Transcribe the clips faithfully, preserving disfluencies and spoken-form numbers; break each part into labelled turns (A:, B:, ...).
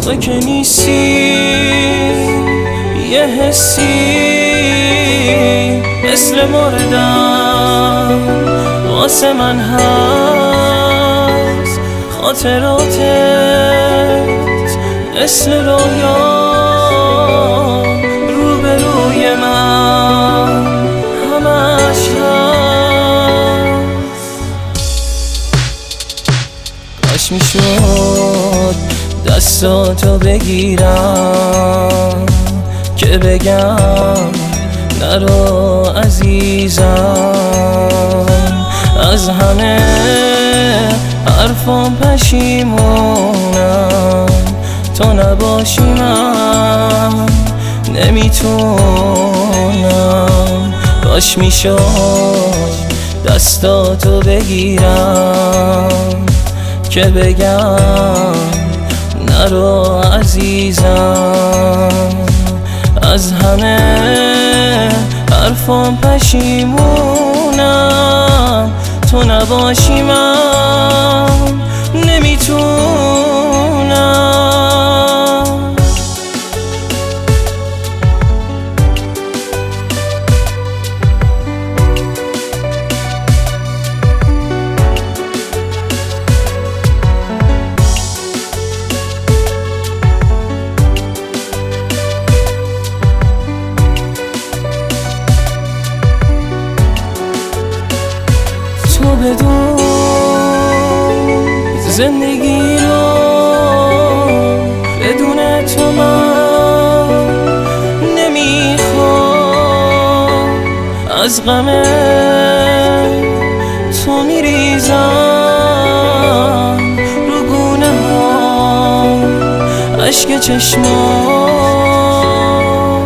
A: تو که نیستی یه حسی مثل مردم واسه من هست، خاطراتت مثل رویا روبروی من همش هست. کاش میشد دستاتو بگیرم که بگم نرو عزیزم، از همه حرفام پشیمونم، تو نباشی من نمیتونم. کاش میشد دستاتو بگیرم که بگم نرو عزیزم، از همه حرفام پشیمونم، تو نباشی من نمیتونم. تو بدون زندگی رو بدون تو من نمیخوام، از غم تو میریزم رو گونه ها اشک چشمام.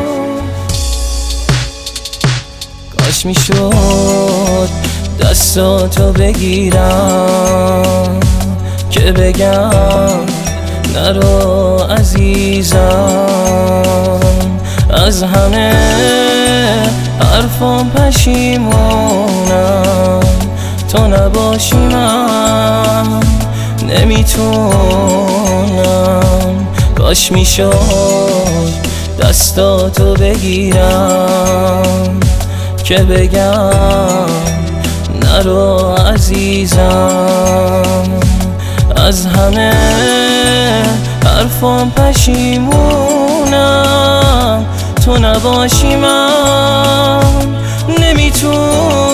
A: کاش میشد دستاتو بگیرم که بگم نرو عزیزم، از همه حرفام پشیمونم، تو نباشی من نمیتونم. کاش میشد دستاتو بگیرم که بگم نرو عزیزم، از همه حرفام پشیمونم، تو نباشی من نمیتونم.